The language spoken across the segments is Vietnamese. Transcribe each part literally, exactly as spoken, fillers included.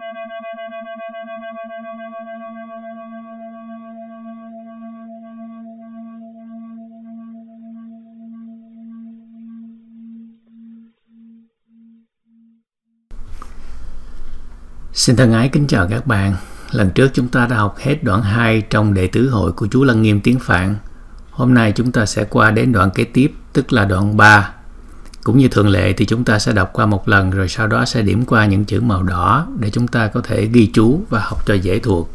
Xin thân ái kính chào các bạn. Lần trước chúng ta đã học hết đoạn hai trong Đệ Tử Hội của chú Lăng Nghiêm tiếng Phạn. Hôm nay chúng ta sẽ qua đến đoạn kế tiếp, tức là đoạn ba. Cũng như thường lệ thì chúng ta sẽ đọc qua một lần rồi sau đó sẽ điểm qua những chữ màu đỏ để chúng ta có thể ghi chú và học cho dễ thuộc.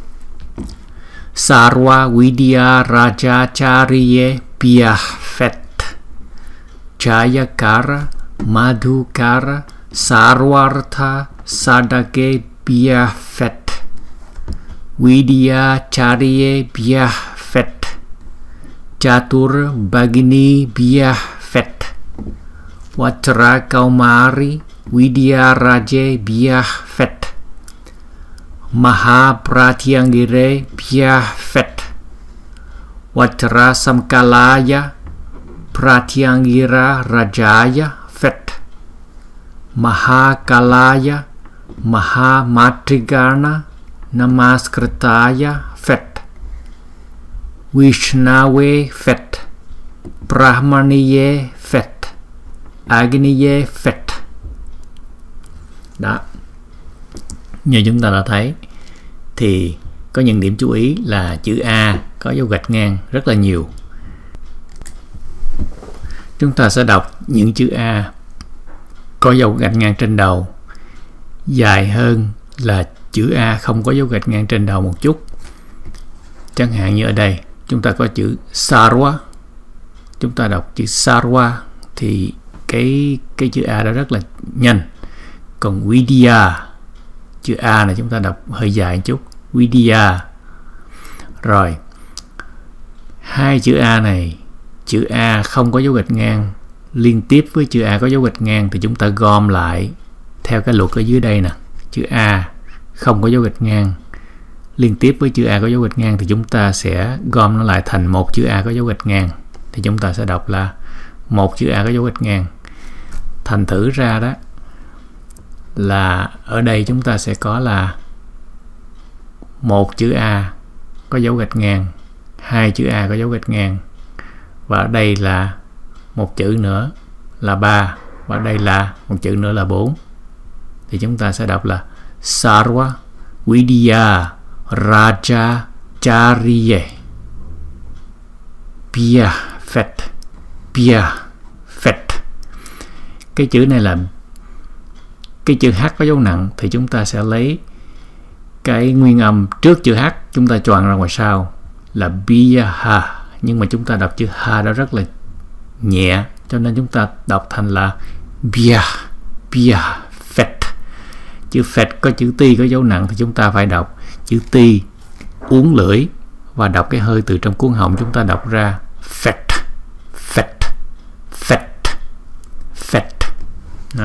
Sarva Vidya Raja Chariye Pyafet Chayakara Madhukara Sarvartha Sadake Pyafet Vidya Chariye Pyafet Chatur Bhagini Pyafet Vajra Kaumari Vidya Raje Pyafet Mahapratyangire Pyafet Vajra Samkalaya Pratyangira Rajaya Fet Mahakalaya Mahamatrigana Namaskritaya Fet Vishnave Fet Brahmaniye Fet Agniye Fet. Đó, như chúng ta đã thấy thì có những điểm chú ý là chữ A có dấu gạch ngang rất là nhiều. Chúng ta sẽ đọc những chữ A có dấu gạch ngang trên đầu dài hơn là chữ A không có dấu gạch ngang trên đầu một chút. Chẳng hạn như ở đây chúng ta có chữ Sarva, chúng ta đọc chữ Sarva thì cái cái chữ A đó rất là nhanh. Còn Vidya, chữ A này chúng ta đọc hơi dài một chút, Vidya. Rồi hai chữ A này, chữ A không có dấu gạch ngang liên tiếp với chữ A có dấu gạch ngang thì chúng ta gom lại theo cái luật ở dưới đây nè. Chữ A không có dấu gạch ngang liên tiếp với chữ A có dấu gạch ngang thì chúng ta sẽ gom nó lại thành một chữ A có dấu gạch ngang. Thì chúng ta sẽ đọc là một chữ A có dấu gạch ngang. Thành thử ra đó là ở đây chúng ta sẽ có là một chữ A có dấu gạch ngang, hai chữ A có dấu gạch ngang, và ở đây là một chữ nữa là ba, và ở đây là một chữ nữa là bốn. Thì chúng ta sẽ đọc là Sarva Vidya Raja Chariye Pyafet Pyafet. Cái chữ này là cái chữ H có dấu nặng thì chúng ta sẽ lấy cái nguyên âm trước chữ H chúng ta choàng ra ngoài sau là Byaha, nhưng mà chúng ta đọc chữ H đó rất là nhẹ cho nên chúng ta đọc thành là Bia Bia Phet. Chữ Phet có chữ Ti có dấu nặng thì chúng ta phải đọc chữ Ti uốn lưỡi và đọc cái hơi từ trong cuống họng, chúng ta đọc ra Phet Phet Phet Phet. Đó.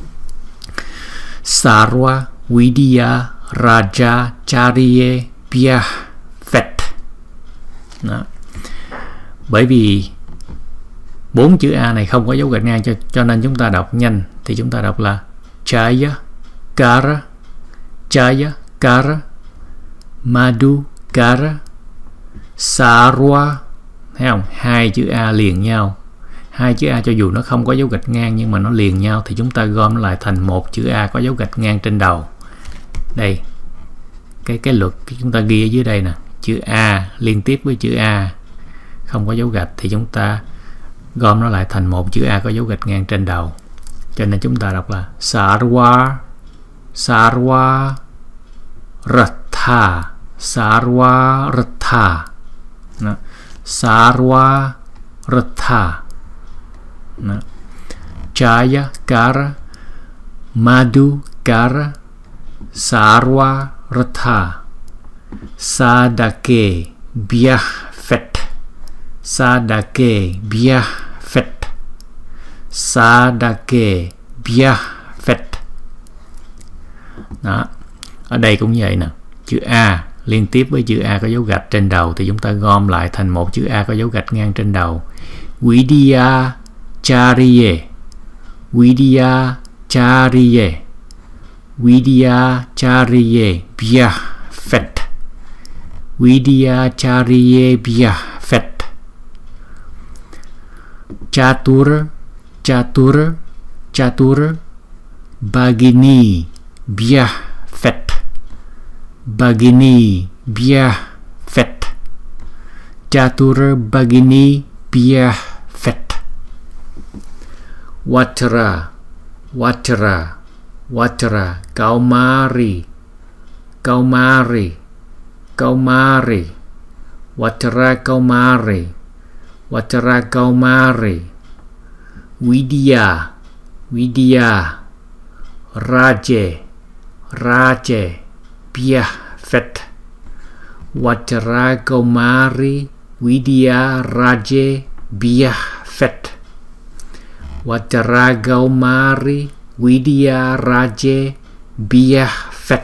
Sarva Vidya Raja Chariye Pyafet. Đó. Bởi vì bốn chữ A này không có dấu gạch ngang cho, cho nên chúng ta đọc nhanh thì chúng ta đọc là Chaya Kara Chaya Kara Madhu Kara Sarva. Thấy không? Hai chữ A liền nhau. Hai chữ A cho dù nó không có dấu gạch ngang nhưng mà nó liền nhau thì chúng ta gom lại thành một chữ A có dấu gạch ngang trên đầu. Đây. Cái cái luật chúng ta ghi ở dưới đây nè, chữ A liên tiếp với chữ A không có dấu gạch thì chúng ta gom nó lại thành một chữ A có dấu gạch ngang trên đầu. Cho nên chúng ta đọc là Sarva Sarva Ratha Sarva Ratha. Đó. Sarva Ratha. Đó. Chaya Kara Madhu Kara Sarva Ratha Sadake Pyafet Sadake Pyafet Sadake Pyafet. Đó. Ở đây cũng vậy nè, chữ A liên tiếp với chữ A có dấu gạch trên đầu thì chúng ta gom lại thành một chữ A có dấu gạch ngang trên đầu. Vidya Chariye Vidya Chariye Vidyacharya Bhya Phật. Vidyacharya Bhya Phật. Chatur Chatur Chatur Bhagini Bhya Phật. Bhagini Bhya Phật. Chatur Bhagini Bhya Phật. Vajra Vajra Vajra Kaumari Kaumari Kaumari Vajra Kaumari Vajra Kaumari Vidya Vidya Raje Raje Bhya Phật. Vajra Kaumari Vidya Raje Bhya Phật. Vajra Kaumari Vidya Raje Bhya Phật.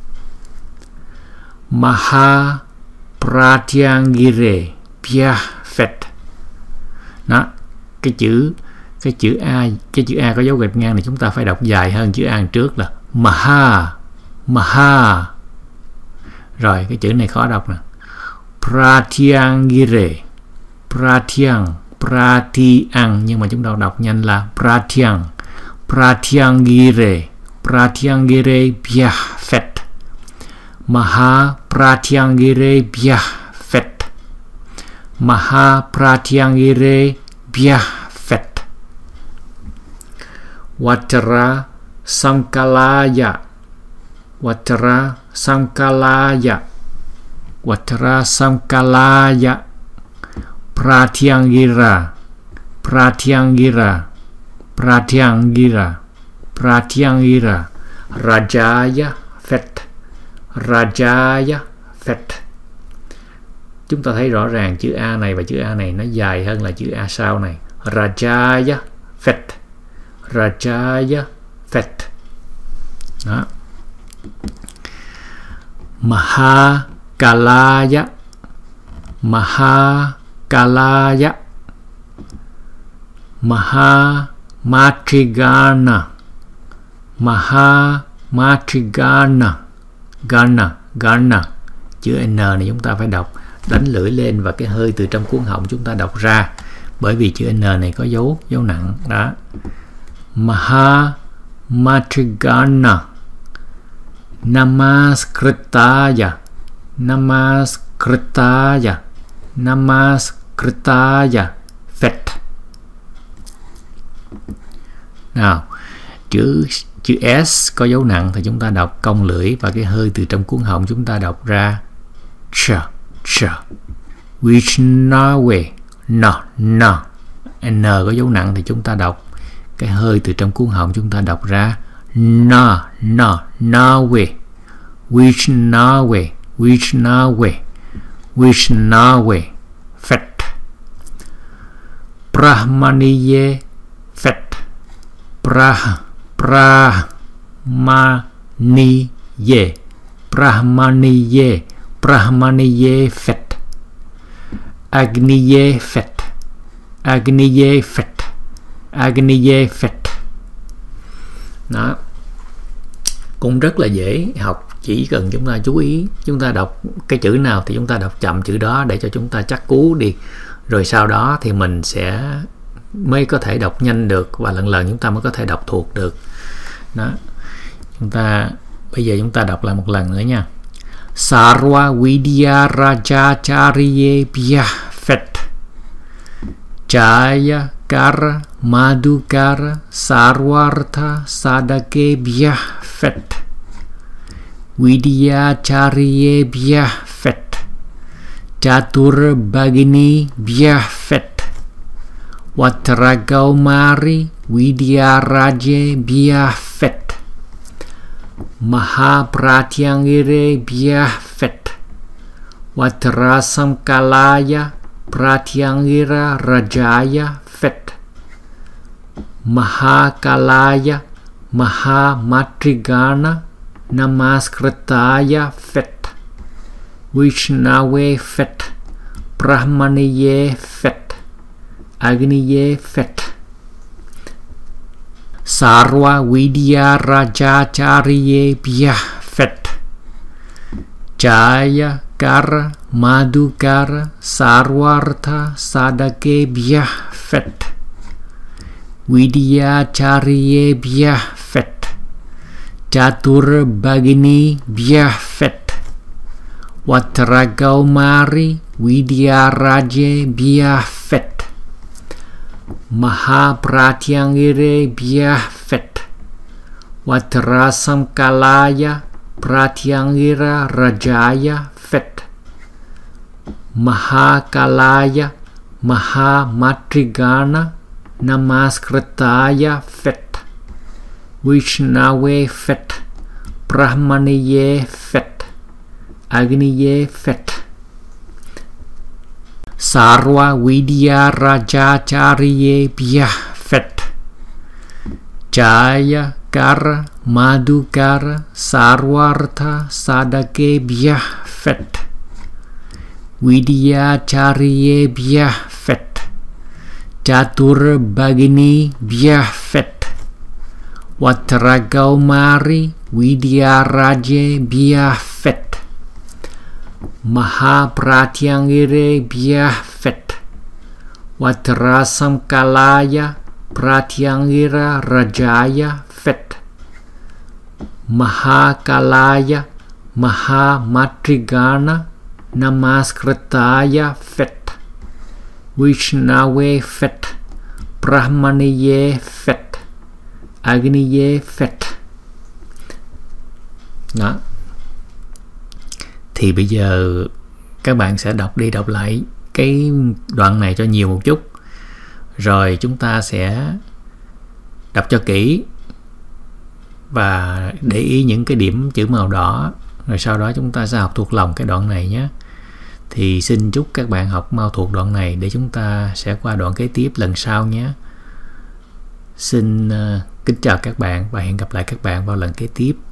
Maha Pratyangire Bhya Phật. Đó, cái chữ cái chữ A, cái chữ A có dấu gạch ngang này chúng ta phải đọc dài hơn chữ A trước là Maha Maha. Rồi cái chữ này khó đọc nè. Pratyangire Pratyang Pratyang, nhưng mà chúng ta đọc nhanh là Pratyang. Pratyangire Pratyangire Bhya Phật. Maha Pratyangire Bhya Phật. Maha Pratyangire Bhya Phật. Vajra Sankalaya Vajra Sankalaya Vajra Sankalaya Pratyangira Pratyangira Pratyangira Pratyangira Rajaya Phật. Rajaya Phật. Chúng ta thấy rõ ràng chữ A này và chữ A này nó dài hơn là chữ A sau này. Rajaya Phật. Rajaya Phật. Đó. Mahakalaya Mahakalaya Mahamatrigana Mahamatrigana Gana Gana. Chữ N này chúng ta phải đọc đánh lưỡi lên và cái hơi từ trong cuống họng chúng ta đọc ra, bởi vì chữ N này có dấu dấu nặng đó. Mahamatrigana Namaskritaya Namaskritaya Namaskritaya Phật. Nào, chữ chữ S có dấu nặng thì chúng ta đọc cong lưỡi và cái hơi từ trong cuống họng chúng ta đọc ra cha cha. Vishnawe no no. N có dấu nặng thì chúng ta đọc cái hơi từ trong cuống họng chúng ta đọc ra na na nawe. Vishnawe Vishnawe Vishnawe Phật. Brahmaniye Phật. Brah Brahmaniye Brahmaniye Brahmaniye Phật. Agniye Phật. Agniye Phật. Agniye Phật. Đó, cũng rất là dễ học, chỉ cần chúng ta chú ý, chúng ta đọc cái chữ nào thì chúng ta đọc chậm chữ đó để cho chúng ta chắc cú đi, rồi sau đó thì mình sẽ mới có thể đọc nhanh được và lần lần chúng ta mới có thể đọc thuộc được. Đó, chúng ta bây giờ chúng ta đọc lại một lần nữa nha. Sarva Vidya Rajacharya Bhya Phật. Jaya Kara Madhukara Sarvartha Sadake Bhya Phật. Vidyacharya Bhya Phật. Chatur Bhagini Bhya Phật. Vajra Kaumari Vidyaraja Bhya Phật. Mahapratyangire Bhya Phật. Vajra Samkalaya Pratyangira Rajaya Phật. Mahakalaya Mahamatrigana Namaskritaya Phật. Vishnawe Phật. Brahmaniye Phật. Agniye Phật. Sarva Vidya Raja Chariye Bhyah Fet. Jaya Kara Madhukara Sarvartha Sadake Bhyah Fet. Vidya Chariye Bhyah Fet. Chatur Bagini Bhyah Fet. Vatragaumari Vidya Raje Bhyah Fet. Mahapratyangire Bhyah Fet. Vatrasamkalaya Pratyangira Rajaya Fet. Mahakalaya Mahamatrigana Namaskritaya Fet. Vishnave Fet. Brahmaniye Fet. Agniye Fet. Sarva Vidya Raja Chariye Bhyah Fet. Jaya Kara Madhukara Sarvartha Sadake Bhyah Fet. Vidya Chariye Bhyah Fet. Chatur Bagini Bhyah Fet. Vatragaumari Vidya Raje Bhyah Fet. Mahapratyangire Bhyah Fet. Vatrasamkalaya Pratyangira Rajaya Fet. Mahakalaya Mahamatrigana Namaskritaya Fet. Vishnave Fet. Brahmaniye Fet. Agniye Fet. Đó. Thì bây giờ các bạn sẽ đọc đi đọc lại cái đoạn này cho nhiều một chút. Rồi chúng ta sẽ đọc cho kỹ và để ý những cái điểm chữ màu đỏ. Rồi sau đó chúng ta sẽ học thuộc lòng cái đoạn này nhé. Thì xin chúc các bạn học mau thuộc đoạn này để chúng ta sẽ qua đoạn kế tiếp lần sau nhé. Xin uh, kính chào các bạn và hẹn gặp lại các bạn vào lần kế tiếp.